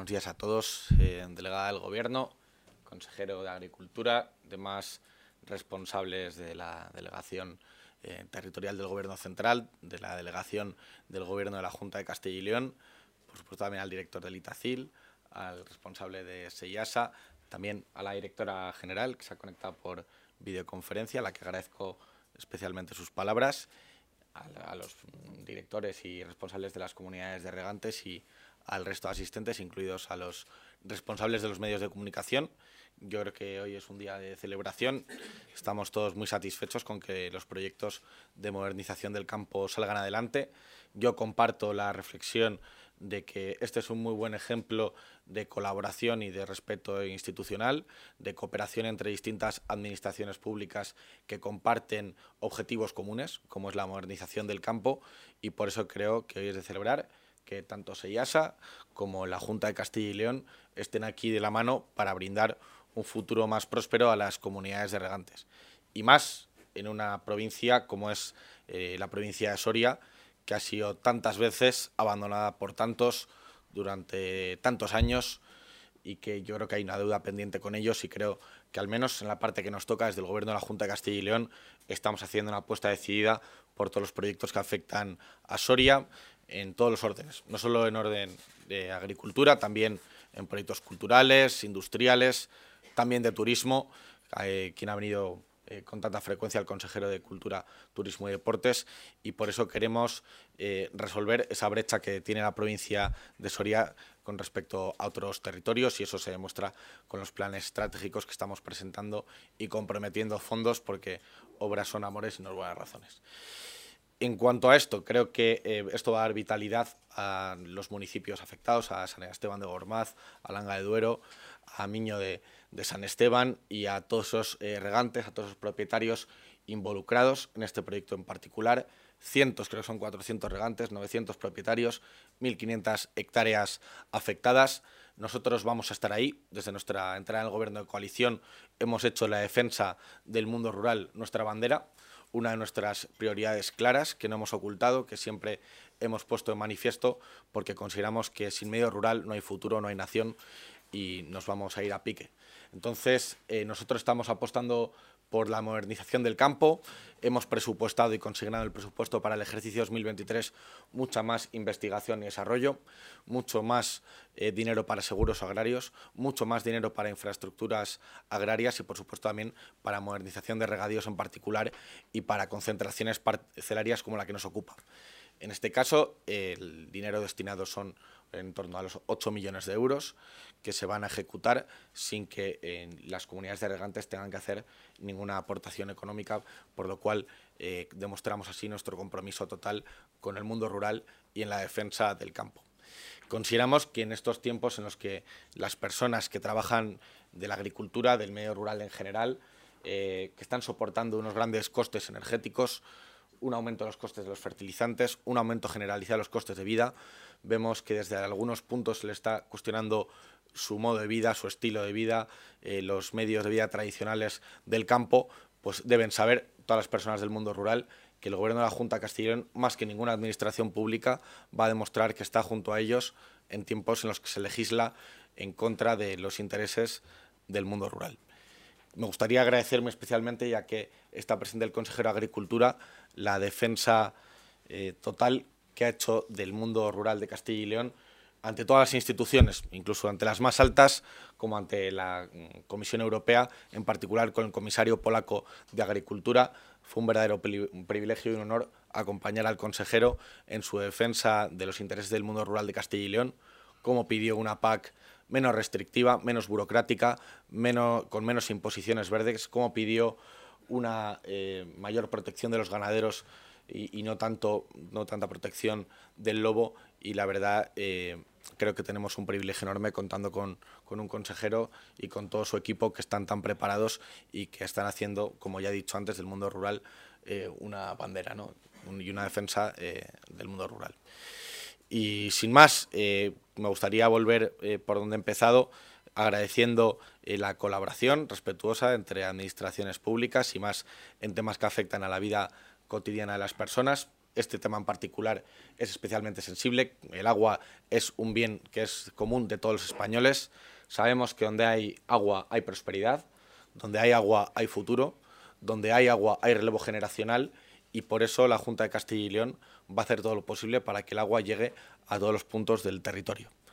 buenos días a todos, delegada del Gobierno, consejero de Agricultura, demás responsables de la delegación territorial del Gobierno central, de la delegación del Gobierno de la Junta de Castilla y León, por supuesto también al director del Itacil, al responsable de SEIASA, también a la directora general que se ha conectado por videoconferencia, a la que agradezco especialmente sus palabras, a los directores y responsables de las comunidades de regantes y al resto de asistentes, incluidos a los responsables de los medios de comunicación. Yo creo que hoy es un día de celebración. Estamos todos muy satisfechos con que los proyectos de modernización del campo salgan adelante. Yo comparto la reflexión de que este es un muy buen ejemplo de colaboración y de respeto institucional, de cooperación entre distintas administraciones públicas que comparten objetivos comunes, como es la modernización del campo, y por eso creo que hoy es de celebrar que tanto SEIASA como la Junta de Castilla y León estén aquí de la mano para brindar un futuro más próspero a las comunidades de regantes. Y más en una provincia como es la provincia de Soria, que ha sido tantas veces abandonada por tantos durante tantos años y que yo creo que hay una deuda pendiente con ellos y creo que al menos en la parte que nos toca desde el Gobierno de la Junta de Castilla y León estamos haciendo una apuesta decidida por todos los proyectos que afectan a Soria en todos los órdenes, no solo en orden de agricultura, también en proyectos culturales, industriales, también de turismo, quien ha venido con tanta frecuencia el consejero de Cultura, Turismo y Deportes, y por eso queremos resolver esa brecha que tiene la provincia de Soria con respecto a otros territorios, y eso se demuestra con los planes estratégicos que estamos presentando y comprometiendo fondos, porque obras son amores y no buenas razones. En cuanto a esto, creo que esto va a dar vitalidad a los municipios afectados, a San Esteban de Gormaz, a Langa de Duero, a Miño de San Esteban y a todos esos regantes, a todos esos propietarios involucrados en este proyecto en particular. Cientos, creo que son 400 regantes, 900 propietarios, 1.500 hectáreas afectadas. Nosotros vamos a estar ahí. Desde nuestra entrada en el Gobierno de coalición hemos hecho la defensa del mundo rural nuestra bandera, una de nuestras prioridades claras que no hemos ocultado, que siempre hemos puesto en manifiesto, porque consideramos que sin medio rural no hay futuro, no hay nación y nos vamos a ir a pique. Entonces, nosotros estamos apostando por la modernización del campo, hemos presupuestado y consignado el presupuesto para el ejercicio 2023 mucha más investigación y desarrollo, mucho más dinero para seguros agrarios, mucho más dinero para infraestructuras agrarias y, por supuesto, también para modernización de regadíos en particular y para concentraciones parcelarias como la que nos ocupa. En este caso, el dinero destinado son en torno a los 8 millones de euros que se van a ejecutar sin que las comunidades de regantes tengan que hacer ninguna aportación económica, por lo cual demostramos así nuestro compromiso total con el mundo rural y en la defensa del campo. Consideramos que en estos tiempos en los que las personas que trabajan de la agricultura, del medio rural en general, que están soportando unos grandes costes energéticos, un aumento de los costes de los fertilizantes, un aumento generalizado de los costes de vida. Vemos que desde algunos puntos se le está cuestionando su modo de vida, su estilo de vida, los medios de vida tradicionales del campo, pues deben saber todas las personas del mundo rural que el Gobierno de la Junta de Castilla y León, más que ninguna administración pública, va a demostrar que está junto a ellos en tiempos en los que se legisla en contra de los intereses del mundo rural. Me gustaría agradecerme especialmente, ya que está presente el consejero de Agricultura, la defensa total que ha hecho del mundo rural de Castilla y León ante todas las instituciones, incluso ante las más altas, como ante la Comisión Europea, en particular con el comisario polaco de Agricultura. Fue un verdadero privilegio y un honor acompañar al consejero en su defensa de los intereses del mundo rural de Castilla y León, como pidió una PAC menos restrictiva, menos burocrática, con menos imposiciones verdes, como pidió una mayor protección de los ganaderos y no tanta protección del lobo. Y la verdad, creo que tenemos un privilegio enorme contando con un consejero y con todo su equipo que están tan preparados y que están haciendo, como ya he dicho antes, del mundo rural una bandera, ¿no? Y una defensa del mundo rural. Y sin más, me gustaría volver por donde he empezado, agradeciendo la colaboración respetuosa entre administraciones públicas y más en temas que afectan a la vida cotidiana de las personas. este tema en particular es especialmente sensible. El agua es un bien que es común de todos los españoles. Sabemos que donde hay agua hay prosperidad, donde hay agua hay futuro, donde hay agua hay relevo generacional, y por eso la Junta de Castilla y León va a hacer todo lo posible para que el agua llegue a todos los puntos del territorio.